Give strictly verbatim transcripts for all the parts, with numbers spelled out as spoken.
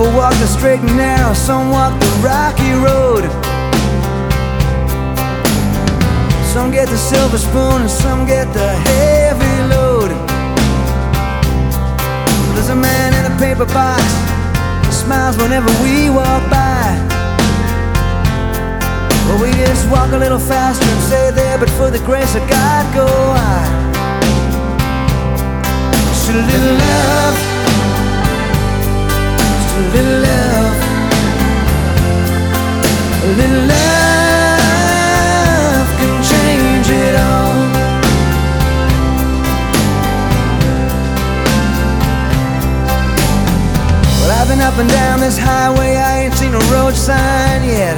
people walk the straight and narrow, some walk the rocky road. Some get the silver spoon and some get the heavy load. There's a man in a paper box, he smiles whenever we walk by. Well, we just walk a little faster and say there, but for the grace of God go I. Just a little love, just a little love, a little love can change it all. Well, I've been up and down this highway, I ain't seen a road sign yet.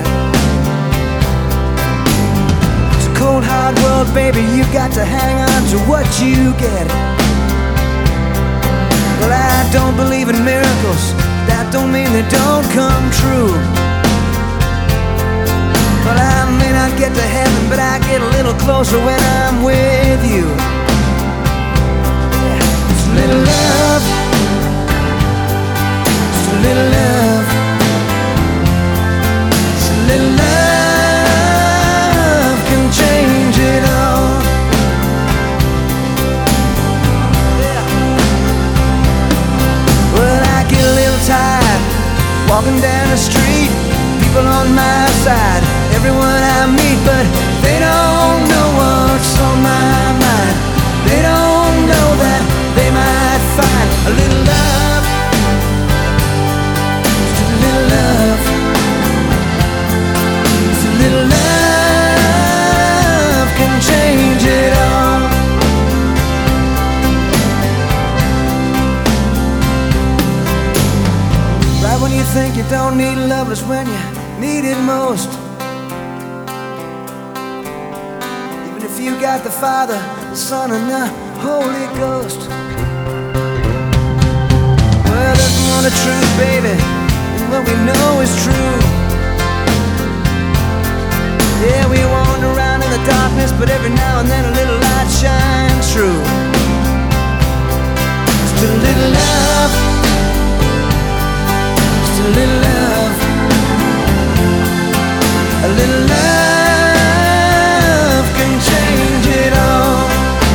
It's a cold hard world, baby, you got to hang on to what you get. Well, I don't believe in miracles, that don't mean they don't come true. Well, I may not get to heaven, but I get a little closer when I'm with you. Just a little love, just a little love, just a little love can change it all. Yeah. Well, I get a little tired walking down the street, people on my side, everyone I meet, but they don't know what's on my mind. They don't know that they might find a little love, just a little love, just a little love can change it all. Right when you think you don't need love is when you need it most. If you got the Father, the Son, and the Holy Ghost. Well, there's more to truth, baby, than what we know is true. Yeah, we wander around in the darkness, but every now and then a little light shines through. Just a little love, just a little love, a little love can change it all.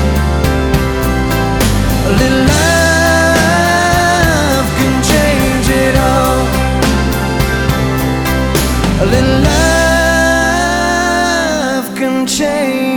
A little love can change it all. A little love can change